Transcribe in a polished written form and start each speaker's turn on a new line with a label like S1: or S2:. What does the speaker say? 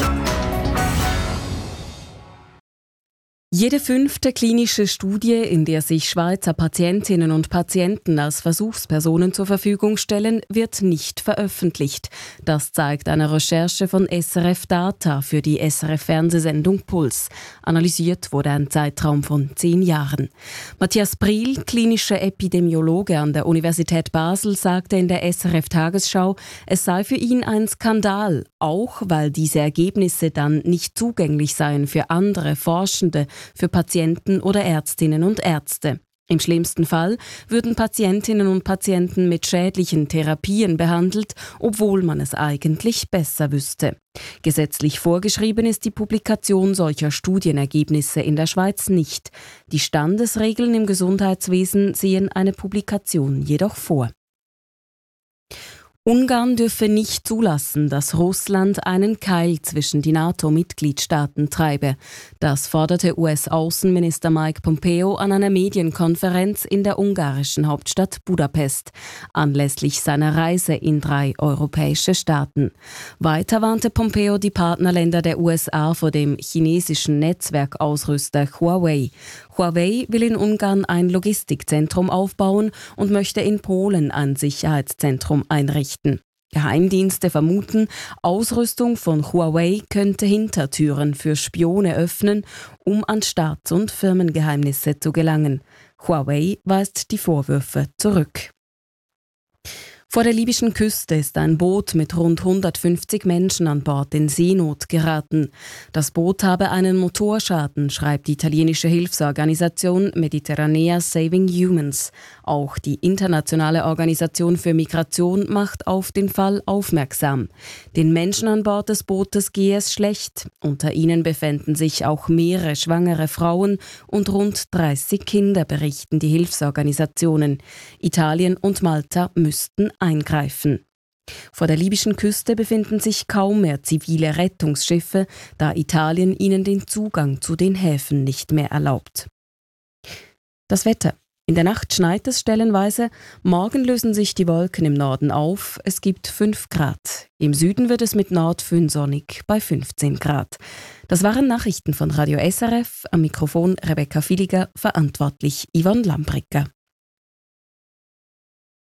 S1: Jede 5. klinische Studie, in der sich Schweizer Patientinnen und Patienten als Versuchspersonen zur Verfügung stellen, wird nicht veröffentlicht. Das zeigt eine Recherche von SRF Data für die SRF-Fernsehsendung Puls. Analysiert wurde ein Zeitraum von 10 Jahren. Matthias Briel, klinischer Epidemiologe an der Universität Basel, sagte in der SRF-Tagesschau, es sei für ihn ein Skandal, auch weil diese Ergebnisse dann nicht zugänglich seien für andere Forschende, für Patienten oder Ärztinnen und Ärzte. Im schlimmsten Fall würden Patientinnen und Patienten mit schädlichen Therapien behandelt, obwohl man es eigentlich besser wüsste. Gesetzlich vorgeschrieben ist die Publikation solcher Studienergebnisse in der Schweiz nicht. Die Standesregeln im Gesundheitswesen sehen eine Publikation jedoch vor. Ungarn dürfe nicht zulassen, dass Russland einen Keil zwischen die NATO-Mitgliedstaaten treibe. Das forderte US-Außenminister Mike Pompeo an einer Medienkonferenz in der ungarischen Hauptstadt Budapest, anlässlich seiner Reise in 3 europäische Staaten. Weiter warnte Pompeo die Partnerländer der USA vor dem chinesischen Netzwerkausrüster Huawei. Huawei will in Ungarn ein Logistikzentrum aufbauen und möchte in Polen ein Sicherheitszentrum einrichten. Geheimdienste vermuten, Ausrüstung von Huawei könnte Hintertüren für Spione öffnen, um an Staats- und Firmengeheimnisse zu gelangen. Huawei weist die Vorwürfe zurück. Vor der libyschen Küste ist ein Boot mit rund 150 Menschen an Bord in Seenot geraten. Das Boot habe einen Motorschaden, schreibt die italienische Hilfsorganisation Mediterranea Saving Humans. Auch die internationale Organisation für Migration macht auf den Fall aufmerksam. Den Menschen an Bord des Bootes gehe es schlecht. Unter ihnen befänden sich auch mehrere schwangere Frauen und rund 30 Kinder, berichten die Hilfsorganisationen. Italien und Malta müssten eingreifen. Vor der libyschen Küste befinden sich kaum mehr zivile Rettungsschiffe, da Italien ihnen den Zugang zu den Häfen nicht mehr erlaubt. Das Wetter. In der Nacht schneit es stellenweise, morgen lösen sich die Wolken im Norden auf, es gibt 5 Grad. Im Süden wird es mit Nordföhn sonnig bei 15 Grad. Das waren Nachrichten von Radio SRF, am Mikrofon Rebecca Villiger, verantwortlich Yvonne Lambricker.